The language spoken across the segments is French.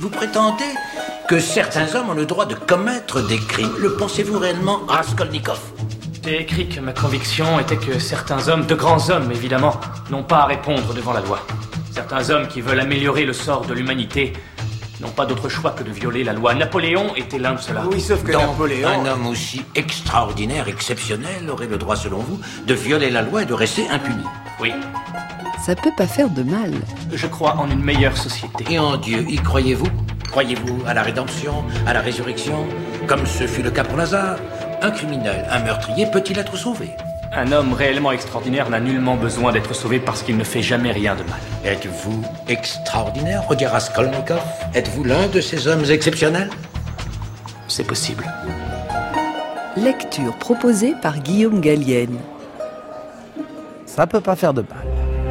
Vous prétendez que certains hommes ont le droit de commettre des crimes. Le pensez-vous réellement, Raskolnikov ? J'ai écrit que ma conviction était que certains hommes, de grands hommes évidemment, n'ont pas à répondre devant la loi. Certains hommes qui veulent améliorer le sort de l'humanité n'ont pas d'autre choix que de violer la loi. Napoléon était l'un de ceux-là. Oui, sauf que Donc, Napoléon... un homme aussi extraordinaire, exceptionnel, aurait le droit, selon vous, de violer la loi et de rester impuni. Oui. Ça peut pas faire de mal. Je crois en une meilleure société. Et en Dieu, y croyez-vous ? Croyez-vous à la rédemption, à la résurrection, comme ce fut le cas pour Lazare ? Un criminel, un meurtrier, peut-il être sauvé ? Un homme réellement extraordinaire n'a nullement besoin d'être sauvé parce qu'il ne fait jamais rien de mal. Êtes-vous extraordinaire, Rodier Raskolnikov ? Êtes-vous l'un de ces hommes exceptionnels ? C'est possible. Lecture proposée par Guillaume Gallienne. Ça peut pas faire de mal.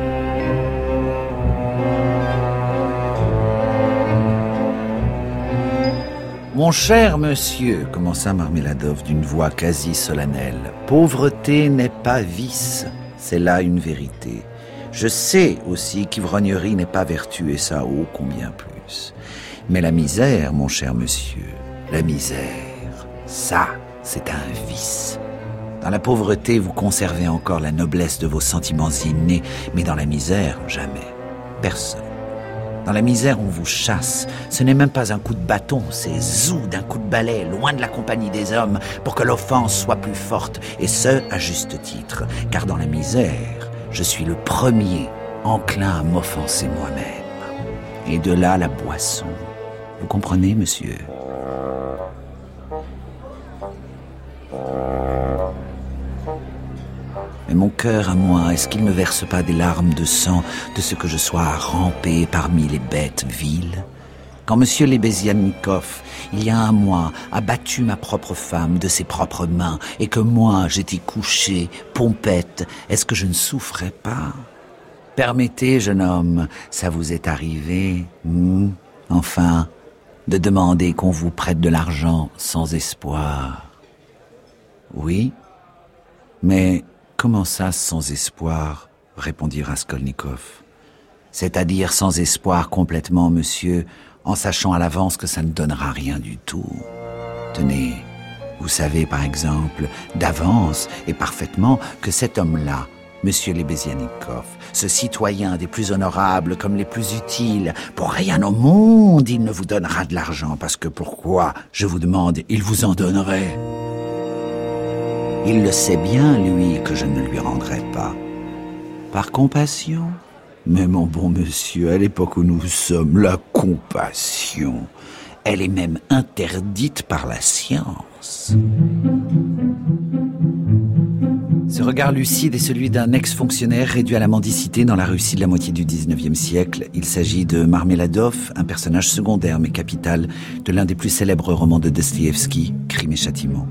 Mon cher monsieur, commença Marmeladov d'une voix quasi solennelle, pauvreté n'est pas vice, c'est là une vérité. Je sais aussi qu'ivrognerie n'est pas vertu, et ça, ô combien plus. Mais la misère, mon cher monsieur, la misère, ça, c'est un vice. Dans la pauvreté, vous conservez encore la noblesse de vos sentiments innés, mais dans la misère, jamais. Personne. Dans la misère, on vous chasse. Ce n'est même pas un coup de bâton, c'est zou d'un coup de balai, loin de la compagnie des hommes, pour que l'offense soit plus forte, et ce, à juste titre. Car dans la misère, je suis le premier enclin à m'offenser moi-même. Et de là, la boisson. Vous comprenez, monsieur ? Mais mon cœur à moi, est-ce qu'il ne verse pas des larmes de sang de ce que je sois à ramper parmi les bêtes viles ? Quand monsieur Lebezianikov, il y a un mois, a battu ma propre femme de ses propres mains et que moi, j'étais couché, pompette, est-ce que je ne souffrais pas ? Permettez, jeune homme, ça vous est arrivé, enfin, de demander qu'on vous prête de l'argent sans espoir. Oui, mais... Comment ça, sans espoir ? Répondit Raskolnikov. C'est-à-dire sans espoir complètement, monsieur, en sachant à l'avance que ça ne donnera rien du tout. Tenez, vous savez par exemple, d'avance et parfaitement, que cet homme-là, monsieur Lebezianikov, ce citoyen des plus honorables comme les plus utiles, pour rien au monde, il ne vous donnera de l'argent, parce que pourquoi, je vous demande, il vous en donnerait ? Il le sait bien, lui, que je ne lui rendrai pas. Par compassion ? Mais mon bon monsieur, à l'époque où nous sommes, la compassion, elle est même interdite par la science. Ce regard lucide est celui d'un ex-fonctionnaire réduit à la mendicité dans la Russie de la moitié du XIXe siècle. Il s'agit de Marmeladov, un personnage secondaire mais capital de l'un des plus célèbres romans de Dostoïevski, Crime et Châtiment.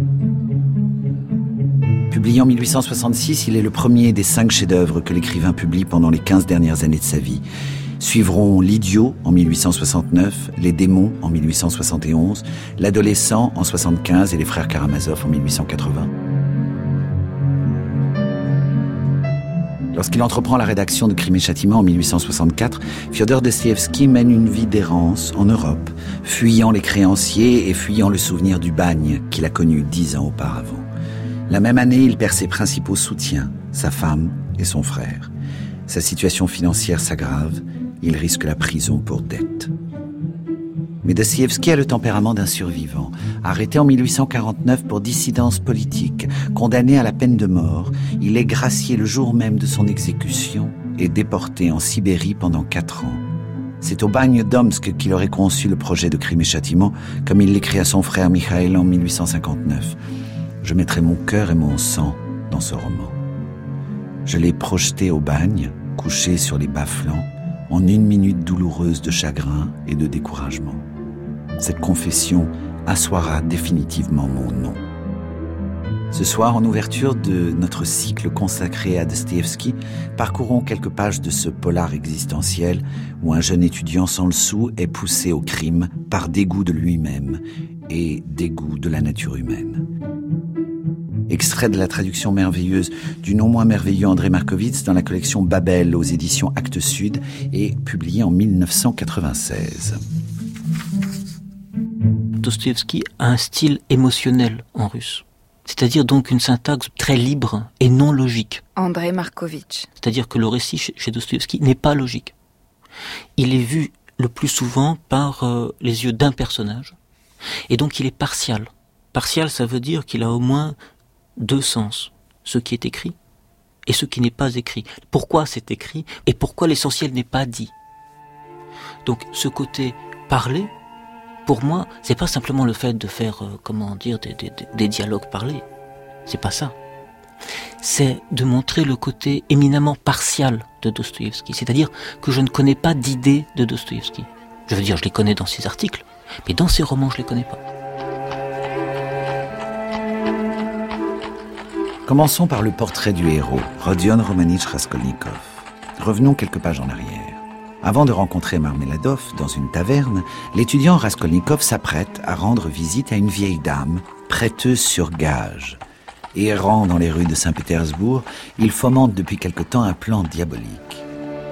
Publié en 1866, il est le premier des 5 chefs-d'œuvre que l'écrivain publie pendant les 15 dernières années de sa vie. Suivront L'Idiot en 1869, Les Démons en 1871, L'Adolescent en 1975 et Les Frères Karamazov en 1880. Lorsqu'il entreprend la rédaction de Crime et Châtiment en 1864, Fiodor Dostoïevski mène une vie d'errance en Europe, fuyant les créanciers et fuyant le souvenir du bagne qu'il a connu 10 ans auparavant. La même année, il perd ses principaux soutiens, sa femme et son frère. Sa situation financière s'aggrave, il risque la prison pour dette. Mais Dostoïevski a le tempérament d'un survivant. Arrêté en 1849 pour dissidence politique, condamné à la peine de mort, il est gracié le jour même de son exécution et déporté en Sibérie pendant 4 ans. C'est au bagne d'Omsk qu'il aurait conçu le projet de Crime et Châtiment, comme il l'écrit à son frère Mikhail en 1859. Je mettrai mon cœur et mon sang dans ce roman. Je l'ai projeté au bagne, couché sur les bas-flancs, en 1 minute douloureuse de chagrin et de découragement. Cette confession assoira définitivement mon nom. Ce soir, en ouverture de notre cycle consacré à Dostoïevski, parcourons quelques pages de ce polar existentiel où un jeune étudiant sans le sou est poussé au crime par dégoût de lui-même et dégoût de la nature humaine. Extrait de la traduction merveilleuse du non moins merveilleux André Markovitz dans la collection Babel aux éditions Actes Sud et publié en 1996. Dostoïevski a un style émotionnel en russe. C'est-à-dire donc une syntaxe très libre et non logique. Andrei Markovitch. C'est-à-dire que le récit chez Dostoïevski n'est pas logique. Il est vu le plus souvent par les yeux d'un personnage, et donc il est partial. Partial, ça veut dire qu'il a au moins deux sens. Ce qui est écrit et ce qui n'est pas écrit. Pourquoi c'est écrit et pourquoi l'essentiel n'est pas dit. Donc ce côté parler, pour moi, c'est pas simplement le fait de faire, des dialogues parlés. C'est pas ça. C'est de montrer le côté éminemment partial de Dostoïevski. C'est-à-dire que je ne connais pas d'idées de Dostoïevski. Je veux dire, je les connais dans ses articles, mais dans ses romans, je les connais pas. Commençons par le portrait du héros, Rodion Romanitch Raskolnikov. Revenons quelques pages en arrière. Avant de rencontrer Marmeladov dans une taverne, l'étudiant Raskolnikov s'apprête à rendre visite à une vieille dame, prêteuse sur gage. Errant dans les rues de Saint-Pétersbourg, il fomente depuis quelque temps un plan diabolique.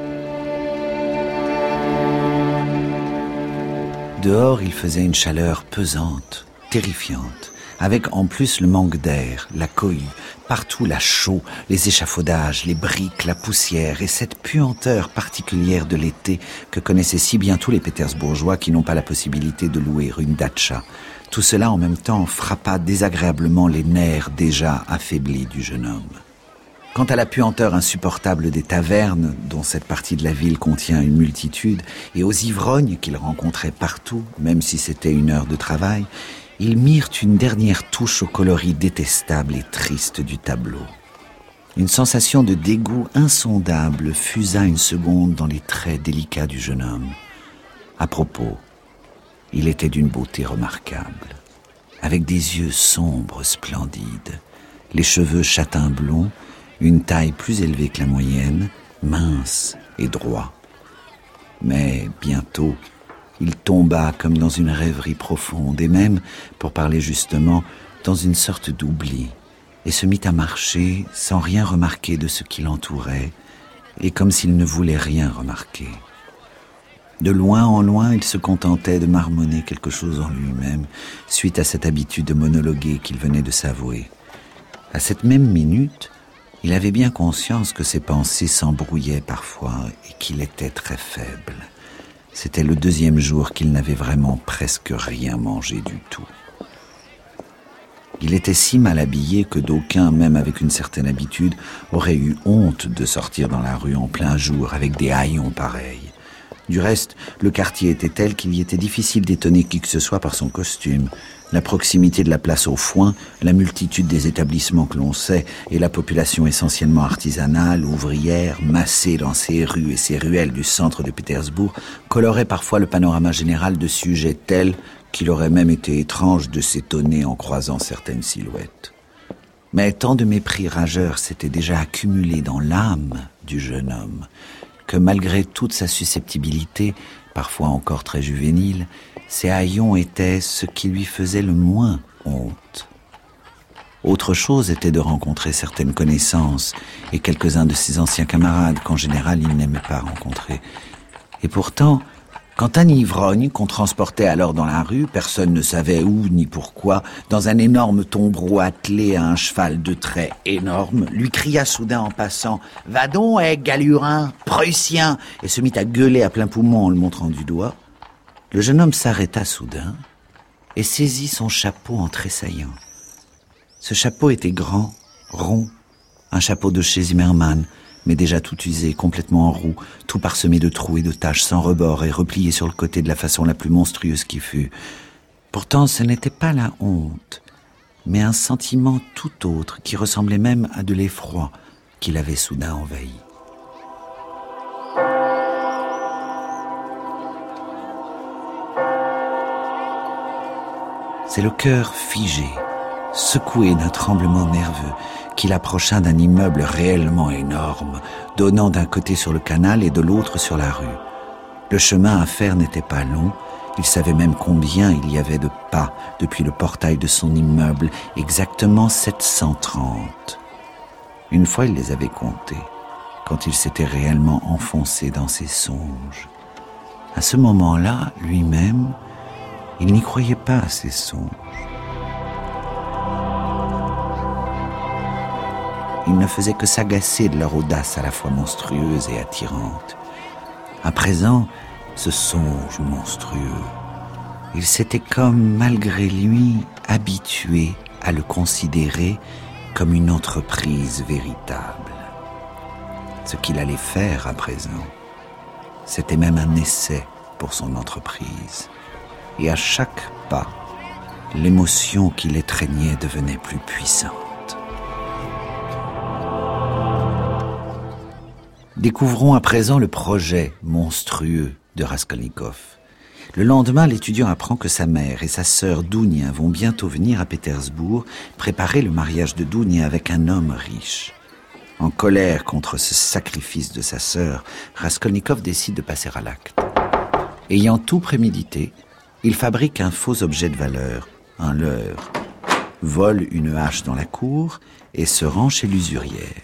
Dehors, il faisait une chaleur pesante, terrifiante, avec en plus le manque d'air, la cohue, partout la chaux, les échafaudages, les briques, la poussière et cette puanteur particulière de l'été que connaissaient si bien tous les Pétersbourgeois qui n'ont pas la possibilité de louer une datcha. Tout cela en même temps frappa désagréablement les nerfs déjà affaiblis du jeune homme. Quant à la puanteur insupportable des tavernes, dont cette partie de la ville contient une multitude, et aux ivrognes qu'il rencontrait partout, même si c'était une heure de travail, ils mirent une dernière touche au coloris détestable et triste du tableau. Une sensation de dégoût insondable fusa une seconde dans les traits délicats du jeune homme. À propos, il était d'une beauté remarquable, avec des yeux sombres, splendides, les cheveux châtain blond, une taille plus élevée que la moyenne, mince et droit. Mais bientôt, il tomba comme dans une rêverie profonde, et même, pour parler justement, dans une sorte d'oubli, et se mit à marcher sans rien remarquer de ce qui l'entourait, et comme s'il ne voulait rien remarquer. De loin en loin, il se contentait de marmonner quelque chose en lui-même, suite à cette habitude de monologuer qu'il venait de s'avouer. À cette même minute, il avait bien conscience que ses pensées s'embrouillaient parfois et qu'il était très faible. C'était le deuxième jour qu'il n'avait vraiment presque rien mangé du tout. Il était si mal habillé que d'aucuns, même avec une certaine habitude, auraient eu honte de sortir dans la rue en plein jour avec des haillons pareils. Du reste, le quartier était tel qu'il y était difficile d'étonner qui que ce soit par son costume. La proximité de la place au foin, la multitude des établissements que l'on sait et la population essentiellement artisanale, ouvrière, massée dans ces rues et ces ruelles du centre de Pétersbourg, coloraient parfois le panorama général de sujets tels qu'il aurait même été étrange de s'étonner en croisant certaines silhouettes. Mais tant de mépris rageurs s'étaient déjà accumulés dans l'âme du jeune homme que malgré toute sa susceptibilité, parfois encore très juvénile, ces haillons étaient ce qui lui faisait le moins honte. Autre chose était de rencontrer certaines connaissances et quelques-uns de ses anciens camarades qu'en général il n'aimait pas rencontrer. Et pourtant, quand un ivrogne qu'on transportait alors dans la rue, personne ne savait où ni pourquoi, dans un énorme tombereau attelé à un cheval de trait énorme, lui cria soudain en passant « Va donc, galurin, prussien !» et se mit à gueuler à plein poumon en le montrant du doigt, le jeune homme s'arrêta soudain et saisit son chapeau en tressaillant. Ce chapeau était grand, rond, un chapeau de chez Zimmermann, mais déjà tout usé, complètement en roue, tout parsemé de trous et de taches, sans rebord et replié sur le côté de la façon la plus monstrueuse qui fût. Pourtant, ce n'était pas la honte, mais un sentiment tout autre qui ressemblait même à de l'effroi qui l'avait soudain envahi. C'est le cœur figé, secoué d'un tremblement nerveux, qu'il approcha d'un immeuble réellement énorme, donnant d'un côté sur le canal et de l'autre sur la rue. Le chemin à faire n'était pas long, il savait même combien il y avait de pas depuis le portail de son immeuble, exactement 730. Une fois il les avait comptés, quand il s'était réellement enfoncé dans ses songes. À ce moment-là, lui-même, Il n'y croyait pas à ces songes. Il ne faisait que s'agacer de leur audace à la fois monstrueuse et attirante. À présent, ce songe monstrueux, il s'était comme, malgré lui, habitué à le considérer comme une entreprise véritable. Ce qu'il allait faire à présent, c'était même un essai pour son entreprise. Et à chaque pas, l'émotion qui l'étreignait devenait plus puissante. Découvrons à présent le projet monstrueux de Raskolnikov. Le lendemain, l'étudiant apprend que sa mère et sa sœur Dounia vont bientôt venir à Pétersbourg préparer le mariage de Dounia avec un homme riche. En colère contre ce sacrifice de sa sœur, Raskolnikov décide de passer à l'acte. Ayant tout prémédité, il fabrique un faux objet de valeur, un leurre, vole une hache dans la cour et se rend chez l'usurière.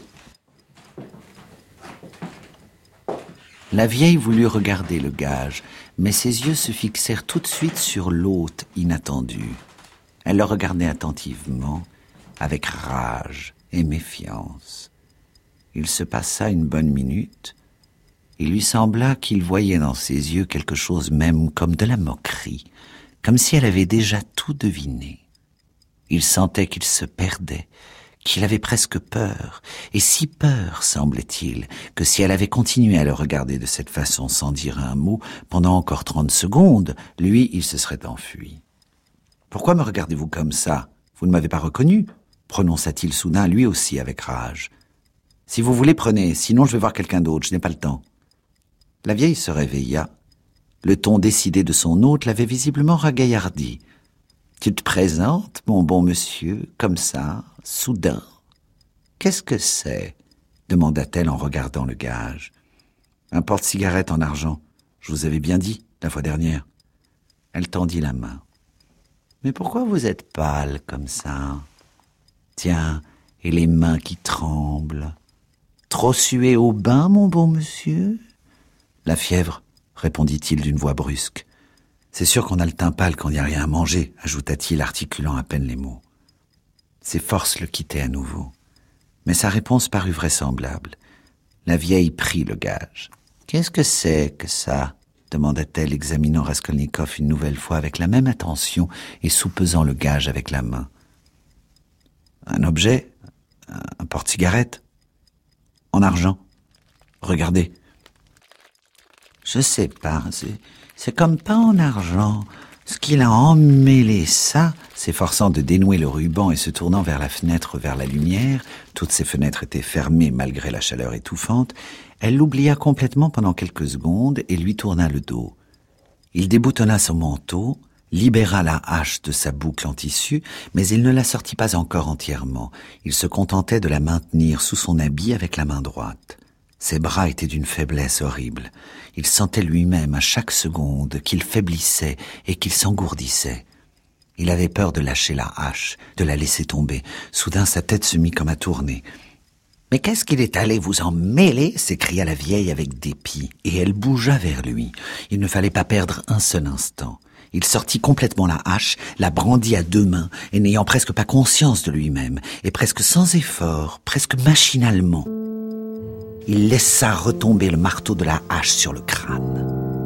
La vieille voulut regarder le gage, mais ses yeux se fixèrent tout de suite sur l'hôte inattendu. Elle le regardait attentivement, avec rage et méfiance. Il se passa une bonne minute. Il lui sembla qu'il voyait dans ses yeux quelque chose même comme de la moquerie, comme si elle avait déjà tout deviné. Il sentait qu'il se perdait, qu'il avait presque peur, et si peur, semblait-il, que si elle avait continué à le regarder de cette façon sans dire un mot, pendant encore 30 secondes, lui, il se serait enfui. « Pourquoi me regardez-vous comme ça ? Vous ne m'avez pas reconnu ?» prononça-t-il soudain, lui aussi avec rage. « Si vous voulez, prenez, sinon je vais voir quelqu'un d'autre, je n'ai pas le temps. » La vieille se réveilla. Le ton décidé de son hôte l'avait visiblement ragaillardi. « Tu te présentes, mon bon monsieur, comme ça, soudain. Qu'est-ce que c'est ?» demanda-t-elle en regardant le gage. « Un porte-cigarette en argent. Je vous avais bien dit, la fois dernière. » Elle tendit la main. « Mais pourquoi vous êtes pâle comme ça ? Tiens, et les mains qui tremblent. Trop sué au bain, mon bon monsieur ? » « La fièvre, » répondit-il d'une voix brusque. « C'est sûr qu'on a le teint pâle quand il n'y a rien à manger, » ajouta-t-il, articulant à peine les mots. Ses forces le quittaient à nouveau. Mais sa réponse parut vraisemblable. La vieille prit le gage. « Qu'est-ce que c'est que ça ?» demanda-t-elle, examinant Raskolnikov une nouvelle fois avec la même attention et soupesant le gage avec la main. « Un objet, un porte-cigarette, en argent. Regardez. » « Je sais pas, c'est comme pas en argent. Ce qu'il a emmêlé ça, » s'efforçant de dénouer le ruban et se tournant vers la fenêtre, vers la lumière, toutes ces fenêtres étaient fermées malgré la chaleur étouffante, elle l'oublia complètement pendant quelques secondes et lui tourna le dos. Il déboutonna son manteau, libéra la hache de sa boucle en tissu, mais il ne la sortit pas encore entièrement. Il se contentait de la maintenir sous son habit avec la main droite. Ses bras étaient d'une faiblesse horrible. Il sentait lui-même à chaque seconde qu'il faiblissait et qu'il s'engourdissait. Il avait peur de lâcher la hache, de la laisser tomber. Soudain, sa tête se mit comme à tourner. « Mais qu'est-ce qu'il est allé vous en mêler ?» s'écria la vieille avec dépit, et elle bougea vers lui. Il ne fallait pas perdre un seul instant. Il sortit complètement la hache, la brandit à 2 mains, et n'ayant presque pas conscience de lui-même, et presque sans effort, presque machinalement, il laissa retomber le marteau de la hache sur le crâne.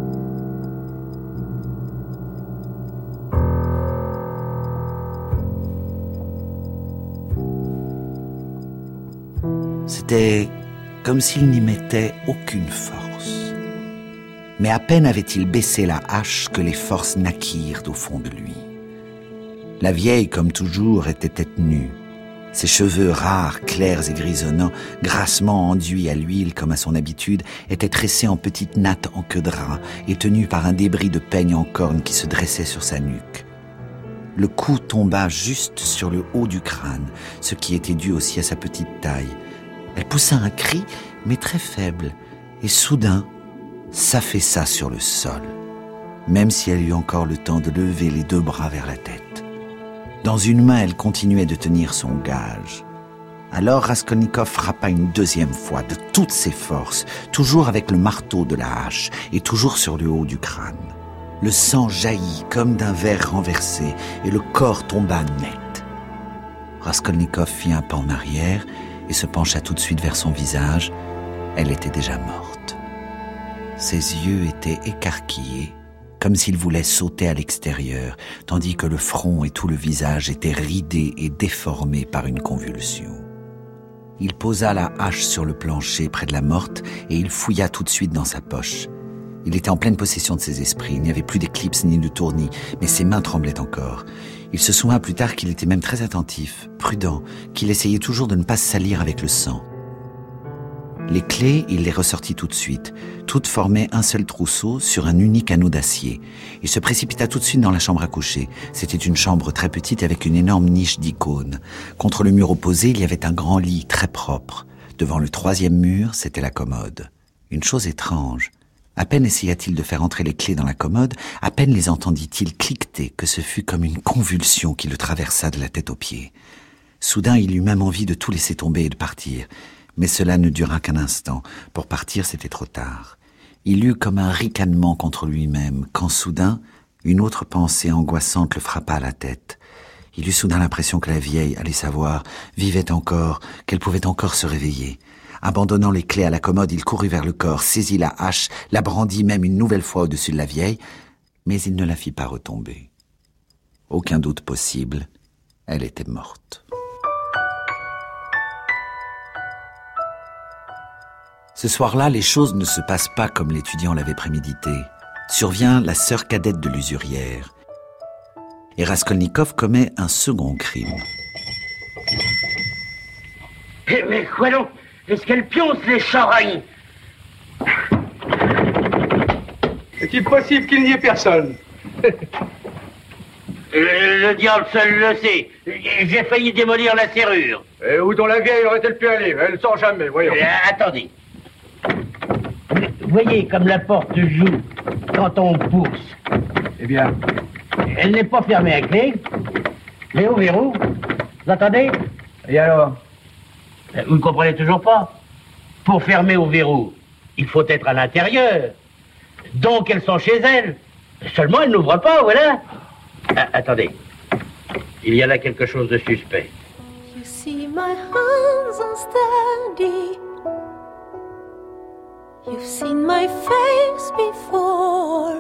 C'était comme s'il n'y mettait aucune force. Mais à peine avait-il baissé la hache que les forces naquirent au fond de lui. La vieille, comme toujours, était tête nue. Ses cheveux rares, clairs et grisonnants, grassement enduits à l'huile comme à son habitude, étaient tressés en petites nattes en queue de rat et tenus par un débris de peigne en corne qui se dressait sur sa nuque. Le cou tomba juste sur le haut du crâne, ce qui était dû aussi à sa petite taille. Elle poussa un cri, mais très faible, et soudain s'affaissa sur le sol, même si elle eut encore le temps de lever les 2 bras vers la tête. Dans une main, elle continuait de tenir son gage. Alors Raskolnikov frappa une 2e fois, de toutes ses forces, toujours avec le marteau de la hache, et toujours sur le haut du crâne. Le sang jaillit comme d'un verre renversé et le corps tomba net. Raskolnikov fit un pas en arrière et se pencha tout de suite vers son visage. Elle était déjà morte. Ses yeux étaient écarquillés, comme s'il voulait sauter à l'extérieur, tandis que le front et tout le visage étaient ridés et déformés par une convulsion. Il posa la hache sur le plancher près de la morte et il fouilla tout de suite dans sa poche. Il était en pleine possession de ses esprits, il n'y avait plus d'éclipse ni de tournis, mais ses mains tremblaient encore. Il se souvint plus tard qu'il était même très attentif, prudent, qu'il essayait toujours de ne pas se salir avec le sang. Les clés, il les ressortit tout de suite. Toutes formaient un seul trousseau sur un unique anneau d'acier. Il se précipita tout de suite dans la chambre à coucher. C'était une chambre très petite avec une énorme niche d'icônes. Contre le mur opposé, il y avait un grand lit très propre. Devant le troisième mur, c'était la commode. Une chose étrange. À peine essaya-t-il de faire entrer les clés dans la commode, à peine les entendit-il cliqueter que ce fut comme une convulsion qui le traversa de la tête aux pieds. Soudain, il eut même envie de tout laisser tomber et de partir. Mais cela ne dura qu'un instant. Pour partir, c'était trop tard. Il eut comme un ricanement contre lui-même, quand soudain, une autre pensée angoissante le frappa à la tête. Il eut soudain l'impression que la vieille, allait savoir, vivait encore, qu'elle pouvait encore se réveiller. Abandonnant les clés à la commode, il courut vers le corps, saisit la hache, la brandit même une nouvelle fois au-dessus de la vieille, mais il ne la fit pas retomber. Aucun doute possible, elle était morte. Ce soir-là, les choses ne se passent pas comme l'étudiant l'avait prémédité. Survient la sœur cadette de l'usurière. Et Raskolnikov commet un second crime. Mais quoi donc? Est-ce qu'elle pionce les charognes? Est-il possible qu'il n'y ait personne? Le diable seul le sait. J'ai failli démolir la serrure. Et où dans la vieille aurait-elle pu aller? Elle ne sort jamais, voyons. Attendez. Voyez comme la porte joue quand on pousse. Eh bien, Elle n'est pas fermée à clé, mais au verrou. Vous entendez? et alors? Vous ne comprenez toujours pas? Pour fermer au verrou, il faut être à l'intérieur. Donc elles sont chez elles. Seulement elles n'ouvrent pas, voilà. Attendez. Il y a là quelque chose de suspect. You see my hands unsteady. You've seen my face before.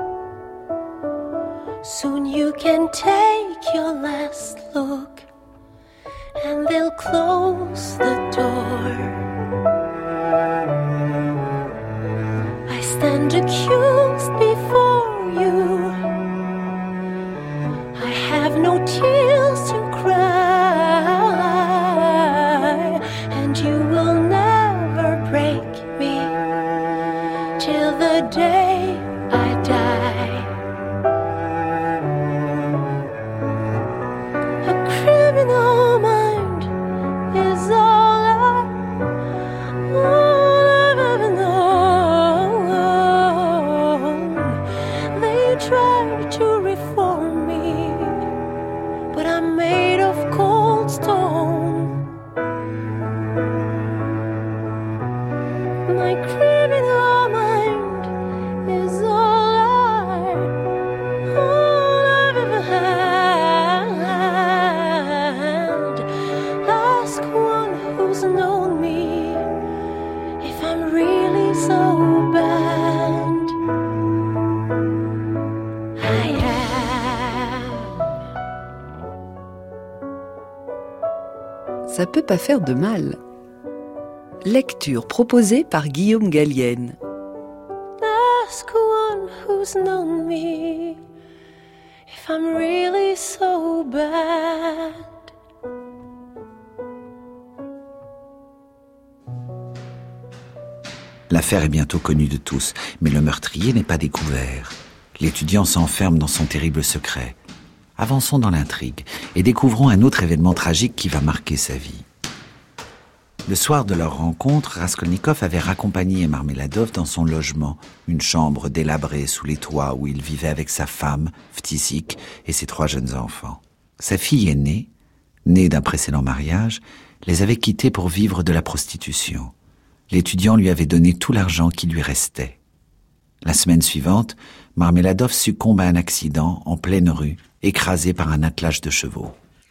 Soon you can take your last look, and they'll close the door. I stand accused before you. I have no tears to cry, and you will never break me till the day I die. A criminal mind is all I've ever known. They tried to reform me, but I'm made of cold stone. My criminal mind is all I've ever had. Ask one who's known me if I'm really so bad. I am. Ça peut pas faire de mal. Lecture proposée par Guillaume Gallienne. Ask one who's known me if I'm really so bad. L'affaire est bientôt connue de tous, mais le meurtrier n'est pas découvert. L'étudiant s'enferme dans son terrible secret. Avançons dans l'intrigue et découvrons un autre événement tragique qui va marquer sa vie. Le soir de leur rencontre, Raskolnikov avait raccompagné Marmeladov dans son logement, une chambre délabrée sous les toits où il vivait avec sa femme, Vtisik, et ses 3 jeunes enfants. Sa fille aînée, née d'un précédent mariage, les avait quittés pour vivre de la prostitution. L'étudiant lui avait donné tout l'argent qui lui restait. La semaine suivante, Marmeladov succombe à un accident en pleine rue, écrasé par un attelage de chevaux.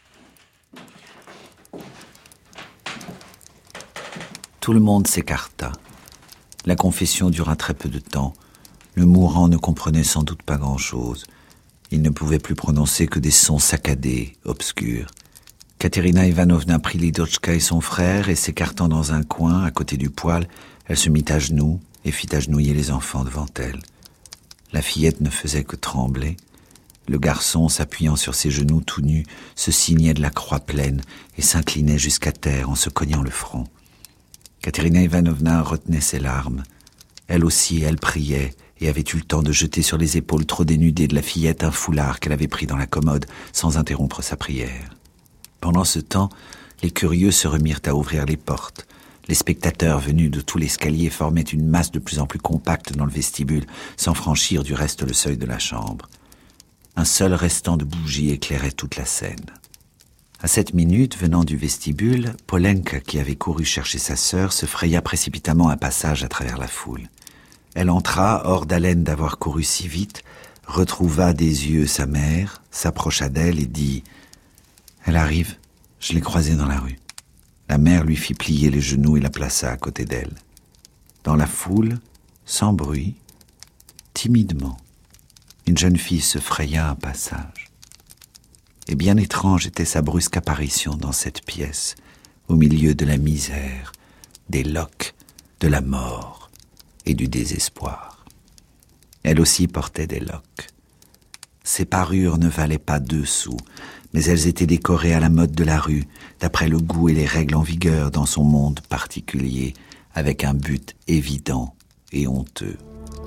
Tout le monde s'écarta. La confession dura très peu de temps. Le mourant ne comprenait sans doute pas grand-chose. Il ne pouvait plus prononcer que des sons saccadés, obscurs. Katerina Ivanovna prit Lidochka et son frère et s'écartant dans un coin, à côté du poêle, elle se mit à genoux et fit agenouiller les enfants devant elle. La fillette ne faisait que trembler. Le garçon, s'appuyant sur ses genoux tout nus, se signait de la croix pleine et s'inclinait jusqu'à terre en se cognant le front. Katerina Ivanovna retenait ses larmes. Elle aussi, elle priait et avait eu le temps de jeter sur les épaules trop dénudées de la fillette un foulard qu'elle avait pris dans la commode sans interrompre sa prière. Pendant ce temps, les curieux se remirent à ouvrir les portes. Les spectateurs venus de tout l'escalier formaient une masse de plus en plus compacte dans le vestibule, sans franchir du reste le seuil de la chambre. Un seul restant de bougie éclairait toute la scène. À cette minute, venant du vestibule, Polenka, qui avait couru chercher sa sœur, se fraya précipitamment un passage à travers la foule. Elle entra, hors d'haleine d'avoir couru si vite, retrouva des yeux sa mère, s'approcha d'elle et dit « Elle arrive, je l'ai croisée dans la rue ». La mère lui fit plier les genoux et la plaça à côté d'elle. Dans la foule, sans bruit, timidement, une jeune fille se fraya un passage. Et bien étrange était sa brusque apparition dans cette pièce, au milieu de la misère, des loques, de la mort et du désespoir. Elle aussi portait des loques. Ses parures ne valaient pas 2 sous, mais elles étaient décorées à la mode de la rue, d'après le goût et les règles en vigueur dans son monde particulier, avec un but évident et honteux.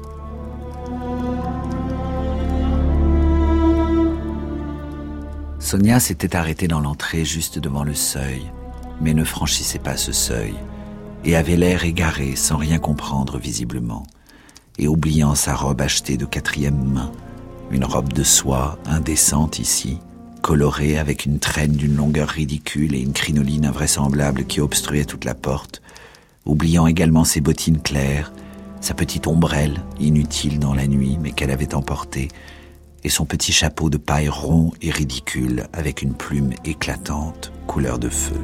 Sonia s'était arrêtée dans l'entrée juste devant le seuil, mais ne franchissait pas ce seuil, et avait l'air égaré sans rien comprendre visiblement, et oubliant sa robe achetée de 4e main, une robe de soie indécente ici, colorée avec une traîne d'une longueur ridicule et une crinoline invraisemblable qui obstruait toute la porte, oubliant également ses bottines claires, sa petite ombrelle, inutile dans la nuit mais qu'elle avait emportée, et son petit chapeau de paille rond et ridicule avec une plume éclatante, couleur de feu.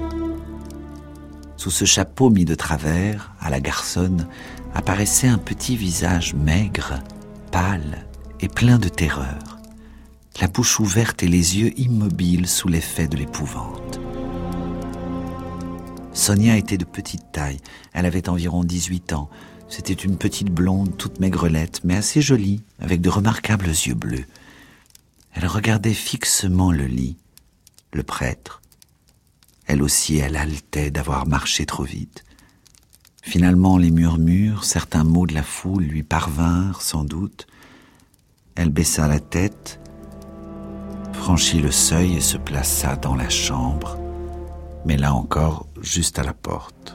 Sous ce chapeau mis de travers, à la garçonne, apparaissait un petit visage maigre, pâle et plein de terreur, la bouche ouverte et les yeux immobiles sous l'effet de l'épouvante. Sonia était de petite taille, elle avait environ 18 ans. C'était une petite blonde toute maigrelette, mais assez jolie, avec de remarquables yeux bleus. Elle regardait fixement le lit, le prêtre. Elle aussi, elle haletait d'avoir marché trop vite. Finalement, les murmures, certains mots de la foule lui parvinrent, sans doute. Elle baissa la tête, franchit le seuil et se plaça dans la chambre, mais là encore, juste à la porte.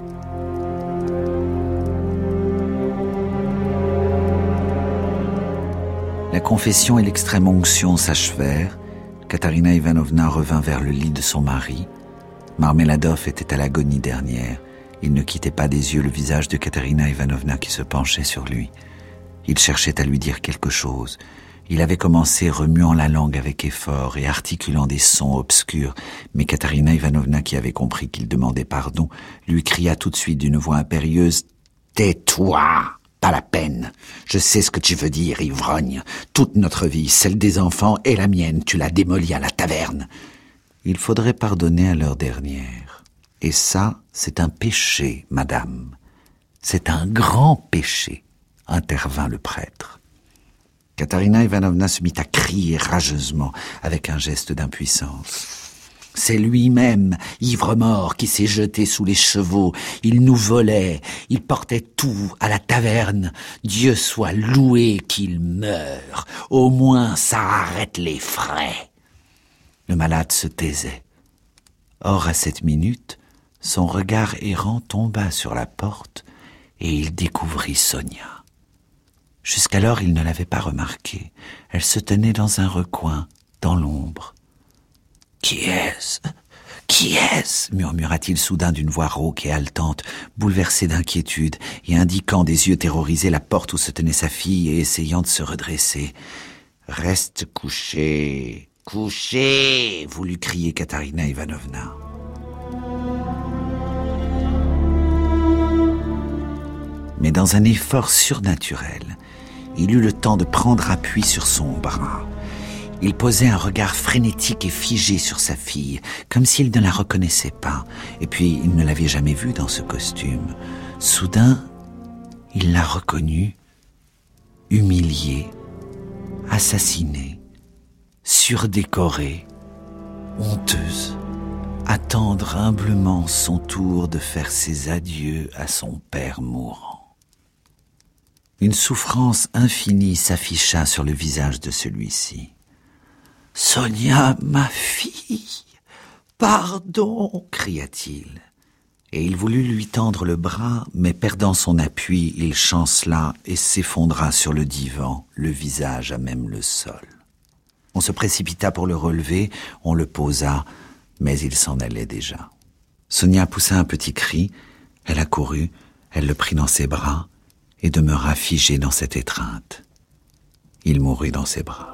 La confession et l'extrême onction s'achevèrent. Katerina Ivanovna revint vers le lit de son mari. Marmeladov était à l'agonie dernière. Il ne quittait pas des yeux le visage de Katerina Ivanovna qui se penchait sur lui. Il cherchait à lui dire quelque chose. Il avait commencé remuant la langue avec effort et articulant des sons obscurs, mais Katerina Ivanovna, qui avait compris qu'il demandait pardon, lui cria tout de suite d'une voix impérieuse « Tais-toi ! Pas la peine. Je sais ce que tu veux dire, ivrogne. Toute notre vie, celle des enfants et la mienne, tu l'as démolie à la taverne. Il faudrait pardonner à l'heure dernière. Et ça, c'est un péché, madame. C'est un grand péché, intervint le prêtre. Katerina Ivanovna se mit à crier rageusement, avec un geste d'impuissance. C'est lui-même, ivre-mort, qui s'est jeté sous les chevaux. Il nous volait, il portait tout à la taverne. Dieu soit loué qu'il meure. Au moins, ça arrête les frais. Le malade se taisait. Or, à cette minute, son regard errant tomba sur la porte et il découvrit Sonia. Jusqu'alors, il ne l'avait pas remarquée. Elle se tenait dans un recoin, dans l'ombre. « Qui est-ce ? Qui est-ce » murmura-t-il soudain d'une voix rauque et haletante, bouleversé d'inquiétude et indiquant des yeux terrorisés la porte où se tenait sa fille et essayant de se redresser. « Reste couché, couché » voulut crier Katarina Ivanovna. Mais dans un effort surnaturel, il eut le temps de prendre appui sur son bras. Il posait un regard frénétique et figé sur sa fille, comme s'il ne la reconnaissait pas, et puis il ne l'avait jamais vue dans ce costume. Soudain, il la reconnut, humiliée, assassinée, surdécorée, honteuse, attendre humblement son tour de faire ses adieux à son père mourant. Une souffrance infinie s'afficha sur le visage de celui-ci. « Sonia, ma fille, pardon !» cria-t-il. Et il voulut lui tendre le bras, mais perdant son appui, il chancela et s'effondra sur le divan, le visage à même le sol. On se précipita pour le relever, on le posa, mais il s'en allait déjà. Sonia poussa un petit cri, elle accourut, elle le prit dans ses bras et demeura figée dans cette étreinte. Il mourut dans ses bras.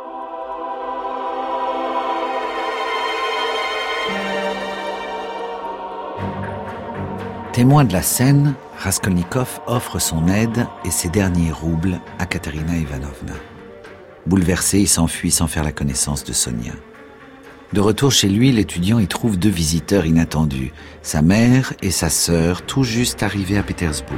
Témoin de la scène, Raskolnikov offre son aide et ses derniers roubles à Katerina Ivanovna. Bouleversé, il s'enfuit sans faire la connaissance de Sonia. De retour chez lui, l'étudiant y trouve 2 visiteurs inattendus, sa mère et sa sœur, tout juste arrivés à Pétersbourg.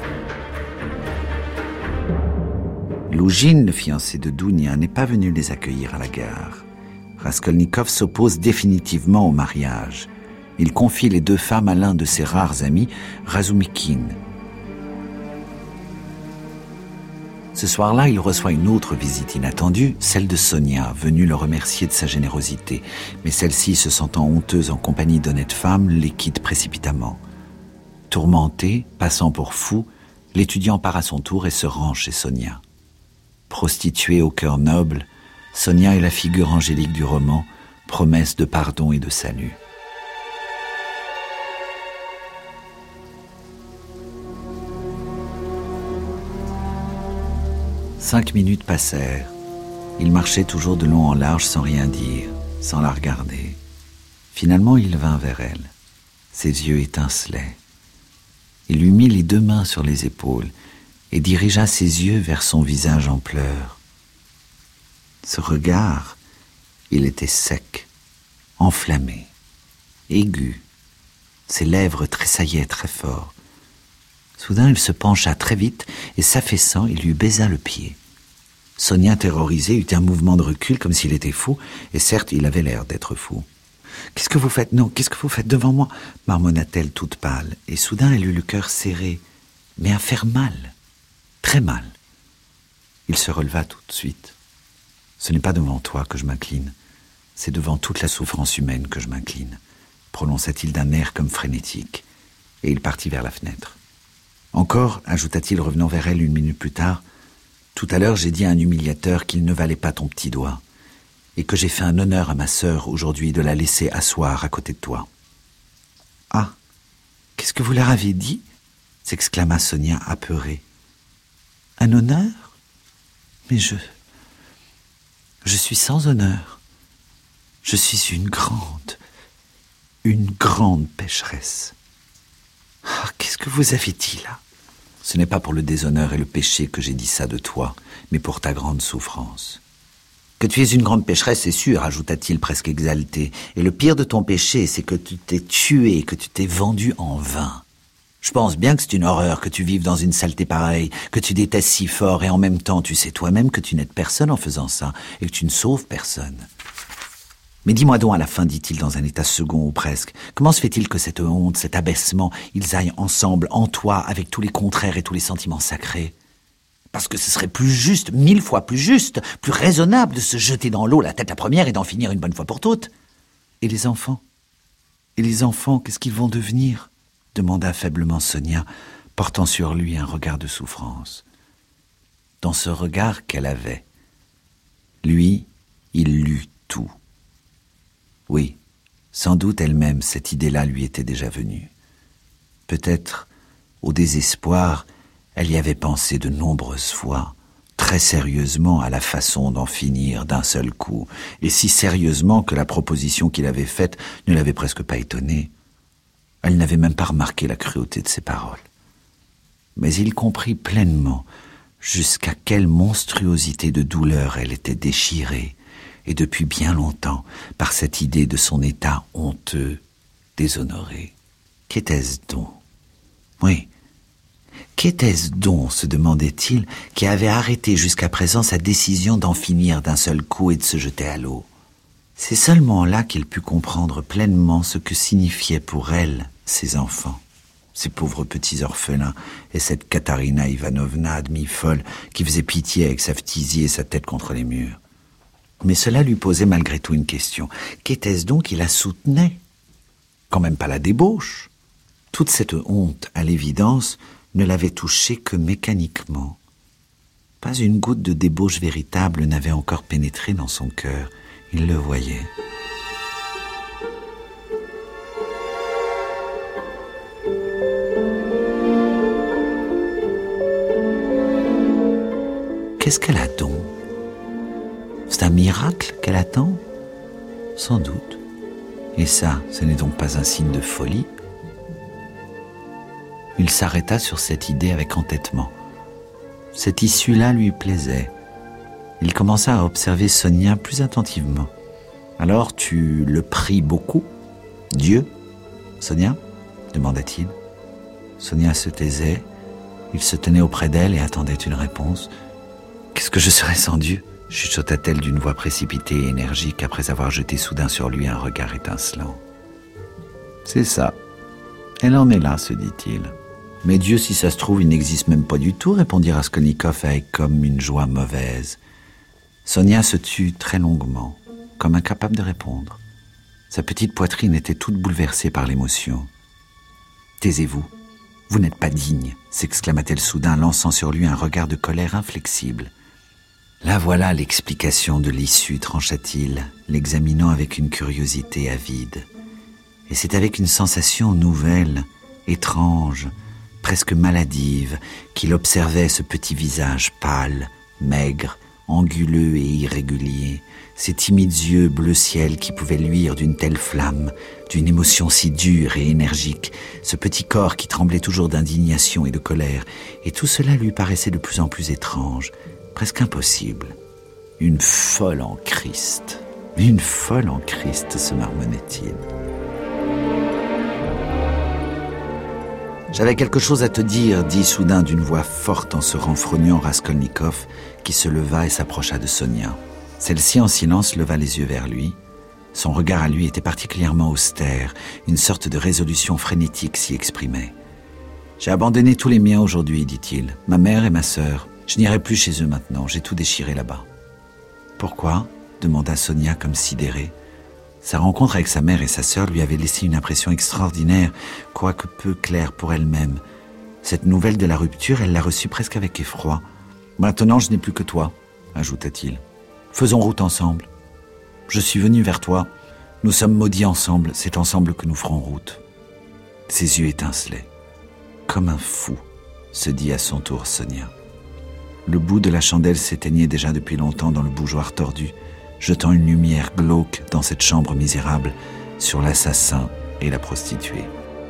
Lougine, le fiancé de Dounia, n'est pas venu les accueillir à la gare. Raskolnikov s'oppose définitivement au mariage. Il confie les 2 femmes à l'un de ses rares amis, Razumikine. Ce soir-là, il reçoit une autre visite inattendue, celle de Sonia, venue le remercier de sa générosité. Mais celle-ci, se sentant honteuse en compagnie d'honnêtes femmes, les quitte précipitamment. Tourmenté, passant pour fou, l'étudiant part à son tour et se rend chez Sonia. Prostituée au cœur noble, Sonia est la figure angélique du roman, promesse de pardon et de salut. Cinq minutes passèrent. Il marchait toujours de long en large sans rien dire, sans la regarder. Finalement, il vint vers elle. Ses yeux étincelaient. Il lui mit les 2 mains sur les épaules et dirigea ses yeux vers son visage en pleurs. Ce regard, il était sec, enflammé, aigu. Ses lèvres tressaillaient très fort. Soudain, il se pencha très vite et, s'affaissant, il lui baisa le pied. Sonia, terrorisée, eut un mouvement de recul comme s'il était fou, et certes, il avait l'air d'être fou. « Qu'est-ce que vous faites ? Non, qu'est-ce que vous faites devant moi ?» marmonna-t-elle toute pâle, et soudain, elle eut le cœur serré, mais à faire mal, très mal. Il se releva tout de suite. « Ce n'est pas devant toi que je m'incline, c'est devant toute la souffrance humaine que je m'incline, » prononça-t-il d'un air comme frénétique, et il partit vers la fenêtre. Encore, ajouta-t-il revenant vers elle 1 minute plus tard, « Tout à l'heure j'ai dit à un humiliateur qu'il ne valait pas ton petit doigt, et que j'ai fait un honneur à ma sœur aujourd'hui de la laisser asseoir à côté de toi. »« Ah, qu'est-ce que vous leur avez dit ?» s'exclama Sonia apeurée. « Un honneur ? Mais je suis sans honneur. Je suis une grande pécheresse. » Ah, qu'est-ce que vous avez dit là ? Ce n'est pas pour le déshonneur et le péché que j'ai dit ça de toi, mais pour ta grande souffrance. Que tu es une grande pécheresse, c'est sûr, ajouta-t-il presque exalté. Et le pire de ton péché, c'est que tu t'es tué, que tu t'es vendu en vain. Je pense bien que c'est une horreur que tu vives dans une saleté pareille, que tu détestes si fort, et en même temps, tu sais toi-même que tu n'aides personne en faisant ça, et que tu ne sauves personne. Mais dis-moi donc à la fin, dit-il dans un état second ou presque, comment se fait-il que cette honte, cet abaissement, ils aillent ensemble, en toi, avec tous les contraires et tous les sentiments sacrés ? Parce que ce serait plus juste, 1000 fois plus juste, plus raisonnable de se jeter dans l'eau la tête la première et d'en finir une bonne fois pour toutes. Et les enfants ? Et les enfants, qu'est-ce qu'ils vont devenir ? Demanda faiblement Sonia, portant sur lui un regard de souffrance. Dans ce regard qu'elle avait, lui, il lut tout. Oui, Sans doute elle-même, cette idée-là lui était déjà venue. Peut-être, au désespoir, elle y avait pensé de nombreuses fois, très sérieusement à la façon d'en finir d'un seul coup, et si sérieusement que la proposition qu'il avait faite ne l'avait presque pas étonnée. Elle n'avait même pas remarqué la cruauté de ses paroles. Mais il comprit pleinement jusqu'à quelle monstruosité de douleur elle était déchirée, et depuis bien longtemps, par cette idée de son état honteux, déshonoré. Qu'était-ce donc ? Oui. Qu'était-ce donc, se demandait-il, qui avait arrêté jusqu'à présent sa décision d'en finir d'un seul coup et de se jeter à l'eau ? C'est seulement là qu'il put comprendre pleinement ce que signifiaient pour elle ses enfants, ces pauvres petits orphelins, et cette Katarina Ivanovna demi-folle qui faisait pitié avec sa phtisie et sa tête contre les murs. Mais cela lui posait malgré tout une question. Qu'était-ce donc qui la soutenait ? Quand même pas la débauche. Toute cette honte, à l'évidence, ne l'avait touchée que mécaniquement. Pas une goutte de débauche véritable n'avait encore pénétré dans son cœur. Il le voyait. Qu'est-ce qu'elle a donc ? C'est un miracle qu'elle attend ? Sans doute. Et ça, ce n'est donc pas un signe de folie ? Il s'arrêta sur cette idée avec entêtement. Cette issue-là lui plaisait. Il commença à observer Sonia plus attentivement. « Alors, tu le pries beaucoup, Dieu, Sonia ?» demanda-t-il. Sonia se taisait. Il se tenait auprès d'elle et attendait une réponse. « Qu'est-ce que je serais sans Dieu ?» chuchota-t-elle d'une voix précipitée et énergique après avoir jeté soudain sur lui un regard étincelant. « C'est ça. Elle en est là, se dit-il. Mais Dieu, si ça se trouve, il n'existe même pas du tout, répondit Raskolnikov avec comme une joie mauvaise. Sonia se tut très longuement, comme incapable de répondre. Sa petite poitrine était toute bouleversée par l'émotion. « Taisez-vous, vous n'êtes pas digne !» s'exclama-t-elle soudain, lançant sur lui un regard de colère inflexible. « Là voilà l'explication de l'issue, trancha-t-il, l'examinant avec une curiosité avide. Et c'est avec une sensation nouvelle, étrange, presque maladive, qu'il observait ce petit visage pâle, maigre, anguleux et irrégulier, ces timides yeux bleu ciel qui pouvaient luire d'une telle flamme, d'une émotion si dure et énergique, ce petit corps qui tremblait toujours d'indignation et de colère, et tout cela lui paraissait de plus en plus étrange, presque impossible. Une folle en Christ, se marmonnait-il. « J'avais quelque chose à te dire, dit soudain d'une voix forte en se renfrognant Raskolnikov, qui se leva et s'approcha de Sonia. Celle-ci, en silence, leva les yeux vers lui. Son regard à lui était particulièrement austère, une sorte de résolution frénétique s'y exprimait. « J'ai abandonné tous les miens aujourd'hui, dit-il, ma mère et ma sœur. Je n'irai plus chez eux maintenant, j'ai tout déchiré là-bas. »« Pourquoi ?» demanda Sonia comme sidérée. Sa rencontre avec sa mère et sa sœur lui avait laissé une impression extraordinaire, quoique peu claire pour elle-même. Cette nouvelle de la rupture, elle l'a reçue presque avec effroi. « Maintenant, je n'ai plus que toi, » ajouta-t-il. « Faisons route ensemble. Je suis venu vers toi. Nous sommes maudits ensemble, c'est ensemble que nous ferons route. » Ses yeux étincelaient. « Comme un fou, » se dit à son tour Sonia. Le bout de la chandelle s'éteignait déjà depuis longtemps dans le bougeoir tordu, jetant une lumière glauque dans cette chambre misérable sur l'assassin et la prostituée.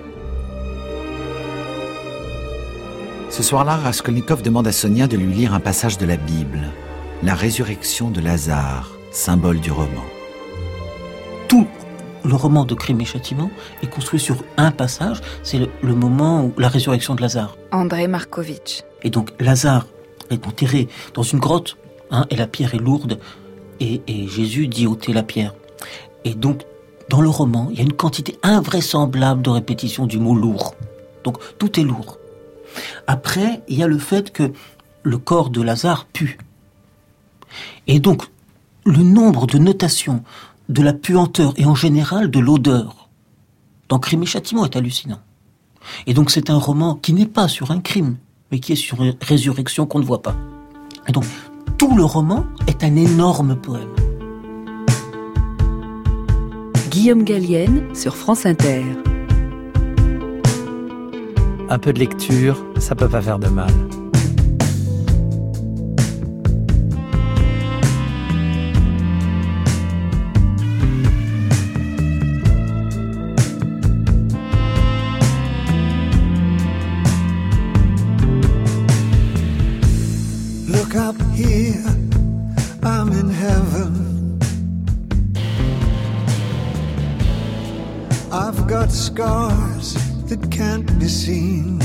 Ce soir-là, Raskolnikov demande à Sonia de lui lire un passage de la Bible, la résurrection de Lazare, symbole du roman. Tout le roman de Crime et Châtiment est construit sur un passage, c'est le moment où la résurrection de Lazare. André Markovitch. Et donc Lazare est enterré dans une grotte, et la pierre est lourde, et Jésus dit ôtez la pierre. Et donc, dans le roman, il y a une quantité invraisemblable de répétition du mot lourd. Donc, tout est lourd. Après, il y a le fait que le corps de Lazare pue. Et donc, le nombre de notations de la puanteur et en général de l'odeur dans Crime et Châtiment est hallucinant. Et donc, c'est un roman qui n'est pas sur un crime, mais qui est sur une résurrection qu'on ne voit pas. Et donc, tout le roman est un énorme poème. Guillaume Gallienne sur France Inter. Un peu de lecture, ça peut pas faire de mal. Look up here, I'm in heaven. I've got scars that can't be seen.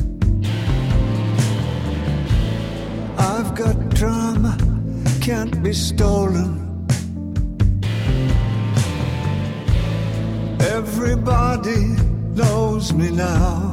I've got drama, can't be stolen. Everybody knows me now.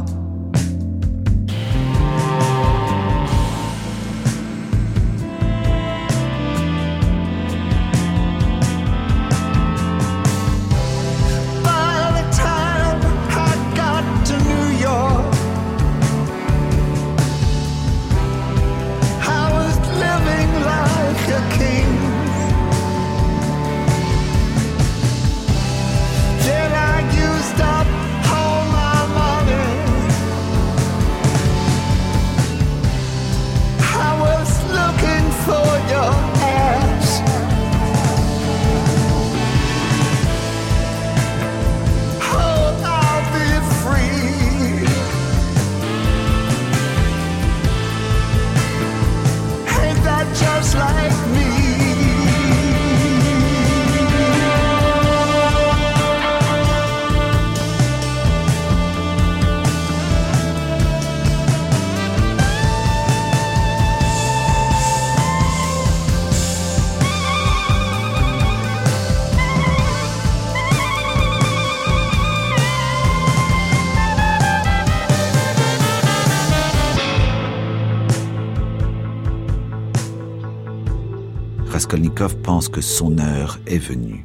Raskolnikov pense que son heure est venue.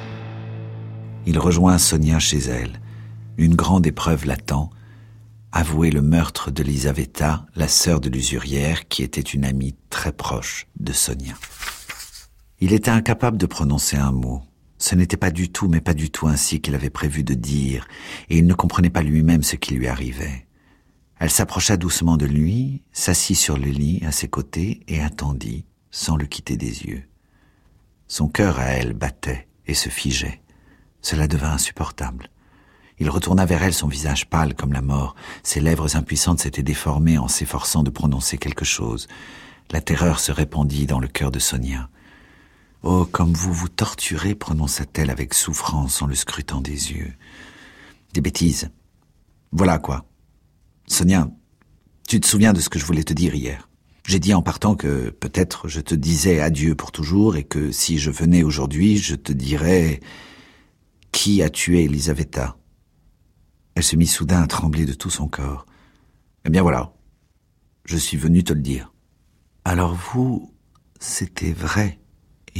Il rejoint Sonia chez elle. Une grande épreuve l'attend. Avouer le meurtre de Lizaveta, la sœur de l'usurière, qui était une amie très proche de Sonia. Il était incapable de prononcer un mot. Ce n'était pas du tout, mais pas du tout ainsi qu'il avait prévu de dire, et il ne comprenait pas lui-même ce qui lui arrivait. Elle s'approcha doucement de lui, s'assit sur le lit à ses côtés et attendit, sans le quitter des yeux. Son cœur à elle battait et se figeait. Cela devint insupportable. Il retourna vers elle, son visage pâle comme la mort. Ses lèvres impuissantes s'étaient déformées en s'efforçant de prononcer quelque chose. La terreur se répandit dans le cœur de Sonia. « Oh, comme vous vous torturez », prononça-t-elle avec souffrance en le scrutant des yeux. « Des bêtises. Voilà quoi. Sonia, tu te souviens de ce que je voulais te dire hier ? J'ai dit en partant que peut-être je te disais adieu pour toujours et que si je venais aujourd'hui, je te dirais qui a tué Lizaveta. » Elle se mit soudain à trembler de tout son corps. « Eh bien voilà, je suis venu te le dire. »« Alors vous, c'était vrai hier ?»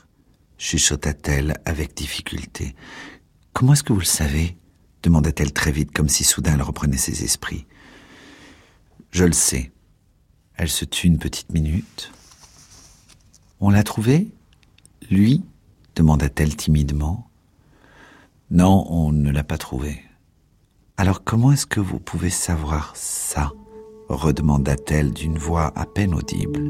chuchota-t-elle avec difficulté. « Comment est-ce que vous le savez ?» demanda-t-elle très vite, comme si soudain elle reprenait ses esprits. « Je le sais. » Elle se tut une petite minute. « On l'a trouvé, lui ?» demanda-t-elle timidement. « Non, on ne l'a pas trouvé. »« Alors comment est-ce que vous pouvez savoir ça ?» redemanda-t-elle d'une voix à peine audible.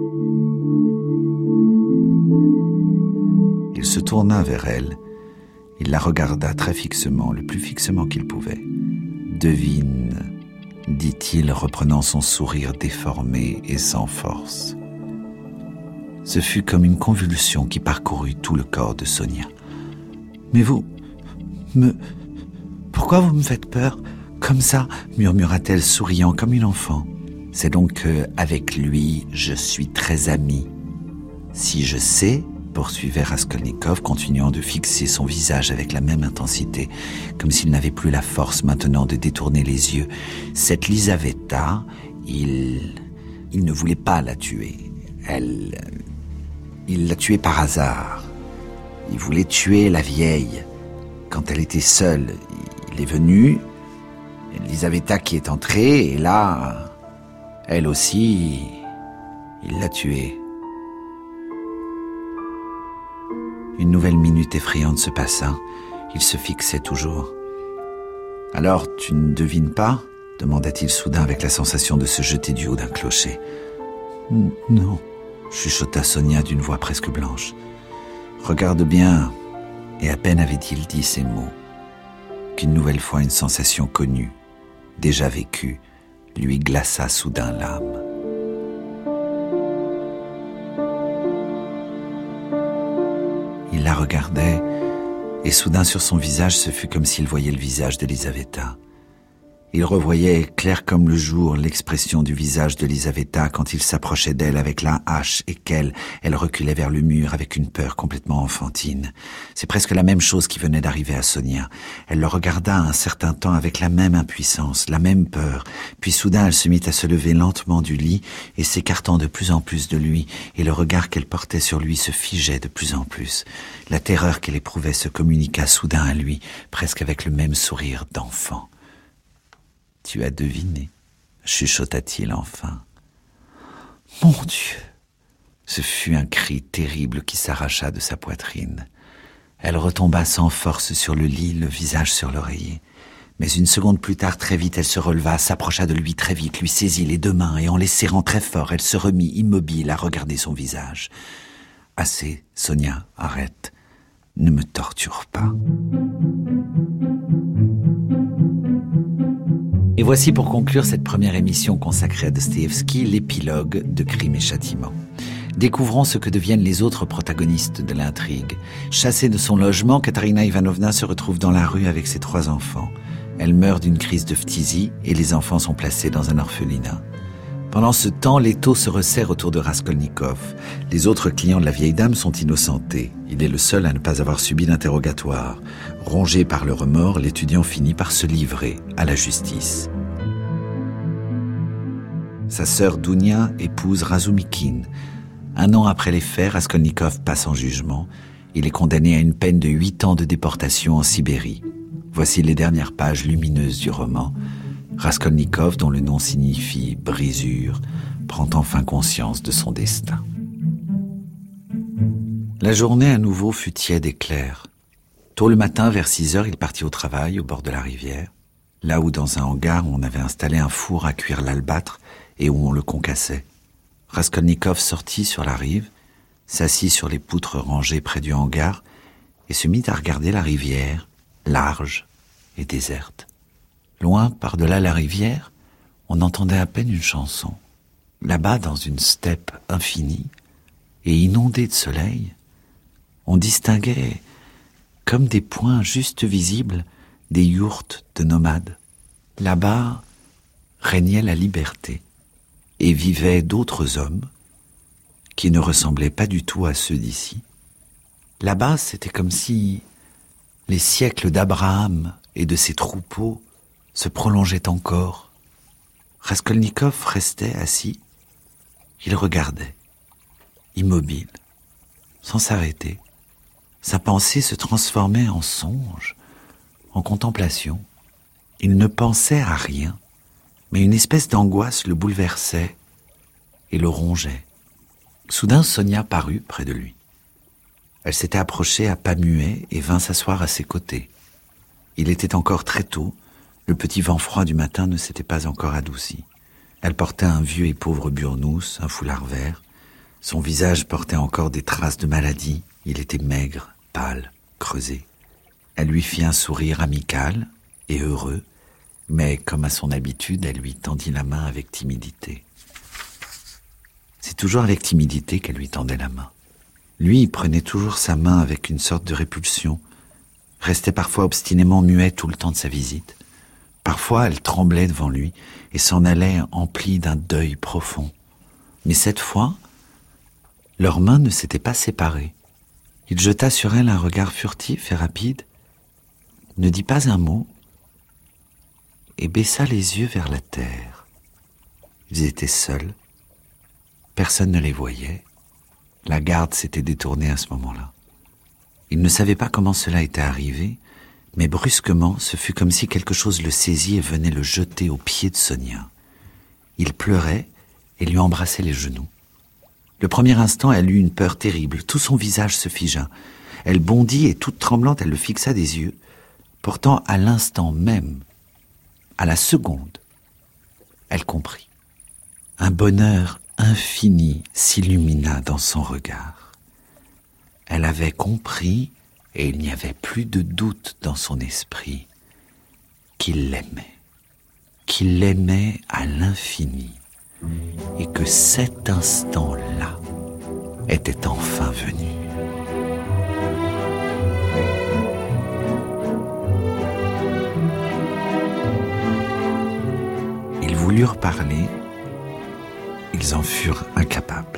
Il se tourna vers elle. Il la regarda très fixement, le plus fixement qu'il pouvait. « Devine », dit-il, reprenant son sourire déformé et sans force. Ce fut comme une convulsion qui parcourut tout le corps de Sonia. « Mais pourquoi vous me faites peur comme ça ?» murmura-t-elle, souriant comme une enfant. « C'est donc qu'avec lui, je suis très amie. Si je sais, poursuivait Raskolnikov, continuant de fixer son visage avec la même intensité, comme s'il n'avait plus la force maintenant de détourner les yeux. Cette Lizaveta, il ne voulait pas la tuer. Il l'a tuée par hasard. Il voulait tuer la vieille. Quand elle était seule, il est venu, Lizaveta qui est entrée, et là, elle aussi, il l'a tuée. Une nouvelle minute effrayante se passa. Il se fixait toujours. « Alors, tu ne devines pas ?» demanda-t-il soudain avec la sensation de se jeter du haut d'un clocher. « Non », chuchota Sonia d'une voix presque blanche. « Regarde bien. » Et à peine avait-il dit ces mots qu'une nouvelle fois une sensation connue, déjà vécue, lui glaça soudain l'âme. Il la regardait, et soudain sur son visage, ce fut comme s'il voyait le visage d'Elisaveta. Il revoyait, clair comme le jour, l'expression du visage d'Elisaveta quand il s'approchait d'elle avec la hache et qu'elle reculait vers le mur avec une peur complètement enfantine. C'est presque la même chose qui venait d'arriver à Sonia. Elle le regarda un certain temps avec la même impuissance, la même peur, puis soudain elle se mit à se lever lentement du lit et s'écartant de plus en plus de lui, et le regard qu'elle portait sur lui se figeait de plus en plus. La terreur qu'elle éprouvait se communiqua soudain à lui, presque avec le même sourire d'enfant. « Tu as deviné » chuchota-t-il enfin. « Mon Dieu !» Ce fut un cri terrible qui s'arracha de sa poitrine. Elle retomba sans force sur le lit, le visage sur l'oreiller. Mais une seconde plus tard, très vite, elle se releva, s'approcha de lui très vite, lui saisit les deux mains et en les serrant très fort, elle se remit immobile à regarder son visage. « Assez, Sonia, arrête. Ne me torture pas. » Et voici pour conclure cette première émission consacrée à Dostoïevski, l'épilogue de Crime et Châtiment. Découvrons ce que deviennent les autres protagonistes de l'intrigue. Chassée de son logement, Katarina Ivanovna se retrouve dans la rue avec ses 3 enfants. Elle meurt d'une crise de phtisie et les enfants sont placés dans un orphelinat. Pendant ce temps, l'étau se resserre autour de Raskolnikov. Les autres clients de la vieille dame sont innocentés. Il est le seul à ne pas avoir subi d'interrogatoire. Rongé par le remords, l'étudiant finit par se livrer à la justice. Sa sœur Dounia épouse Razumikine. 1 an après les faits, Raskolnikov passe en jugement. Il est condamné à une peine de 8 ans de déportation en Sibérie. Voici les dernières pages lumineuses du roman. Raskolnikov, dont le nom signifie « brisure », prend enfin conscience de son destin. La journée à nouveau fut tiède et claire. Tôt le matin, vers 6 heures, il partit au travail, au bord de la rivière, là où dans un hangar on avait installé un four à cuire l'albâtre et où on le concassait. Raskolnikov sortit sur la rive, s'assit sur les poutres rangées près du hangar et se mit à regarder la rivière, large et déserte. Loin, par-delà la rivière, on entendait à peine une chanson. Là-bas, dans une steppe infinie et inondée de soleil, on distinguait, comme des points juste visibles, des yourtes de nomades. Là-bas régnait la liberté et vivaient d'autres hommes qui ne ressemblaient pas du tout à ceux d'ici. Là-bas, c'était comme si les siècles d'Abraham et de ses troupeaux se prolongeaient encore. Raskolnikov restait assis. Il regardait, immobile, sans s'arrêter. Sa pensée se transformait en songe, en contemplation. Il ne pensait à rien, mais une espèce d'angoisse le bouleversait et le rongeait. Soudain, Sonia parut près de lui. Elle s'était approchée à pas muets et vint s'asseoir à ses côtés. Il était encore très tôt. Le petit vent froid du matin ne s'était pas encore adouci. Elle portait un vieux et pauvre burnous, un foulard vert. Son visage portait encore des traces de maladie. Il était maigre, pâle, creusé. Elle lui fit un sourire amical et heureux, mais comme à son habitude, elle lui tendit la main avec timidité. C'est toujours avec timidité qu'elle lui tendait la main. Lui, il prenait toujours sa main avec une sorte de répulsion, restait parfois obstinément muet tout le temps de sa visite. Parfois, elle tremblait devant lui et s'en allait emplie d'un deuil profond. Mais cette fois, leurs mains ne s'étaient pas séparées. Il jeta sur elle un regard furtif et rapide, ne dit pas un mot et baissa les yeux vers la terre. Ils étaient seuls. Personne ne les voyait. La garde s'était détournée à ce moment-là. Il ne savait pas comment cela était arrivé, mais brusquement, ce fut comme si quelque chose le saisit et venait le jeter aux pieds de Sonia. Il pleurait et lui embrassait les genoux. Le premier instant, elle eut une peur terrible. Tout son visage se figea. Elle bondit et toute tremblante, elle le fixa des yeux, pourtant à l'instant même, à la seconde, elle comprit. Un bonheur infini s'illumina dans son regard. Elle avait compris, et il n'y avait plus de doute dans son esprit, qu'il l'aimait à l'infini, et que cet instant-là était enfin venu. Ils voulurent parler, ils en furent incapables.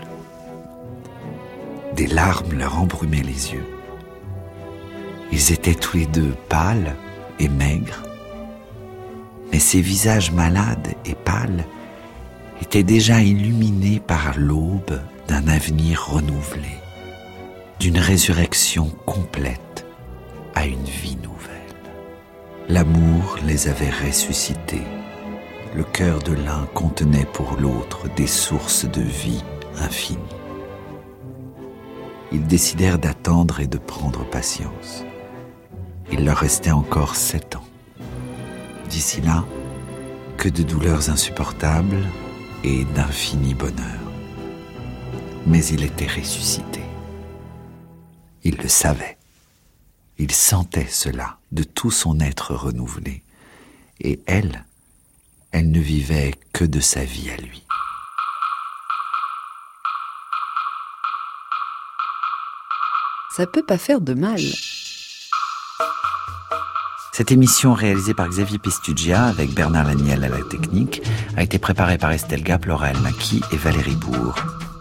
Des larmes leur embrumaient les yeux. Ils étaient tous les deux pâles et maigres, mais ces visages malades et pâles étaient déjà illuminés par l'aube d'un avenir renouvelé, d'une résurrection complète à une vie nouvelle. L'amour les avait ressuscités. Le cœur de l'un contenait pour l'autre des sources de vie infinies. Ils décidèrent d'attendre et de prendre patience. Il leur restait encore 7 ans. D'ici là, que de douleurs insupportables et d'infini bonheur. Mais il était ressuscité. Il le savait. Il sentait cela de tout son être renouvelé. Et elle ne vivait que de sa vie à lui. Ça peut pas faire de mal. Cette émission, réalisée par Xavier Pistugia avec Bernard Laniel à la technique, a été préparée par Estelle Gap, Laura El Maki et Valérie Bourg.